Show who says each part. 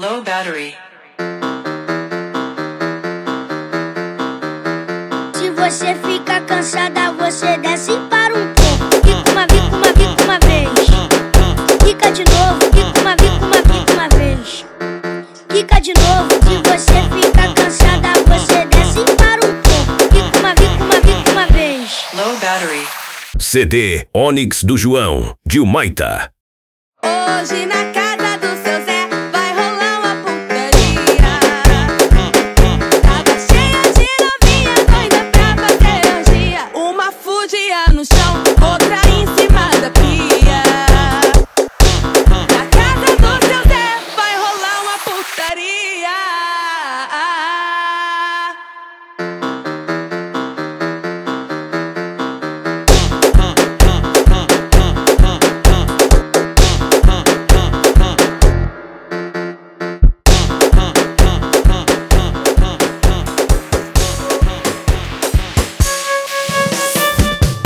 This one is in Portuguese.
Speaker 1: Low battery.
Speaker 2: Se você fica cansada, você desce para um pouco. Fica uma vez. Fica de novo, fica uma vez. Fica de novo. Se você fica cansada, você desce para um pouco. Fica uma vez.
Speaker 1: Low battery.
Speaker 3: CD Onyx do João, de Humaitá.
Speaker 2: Hoje na casa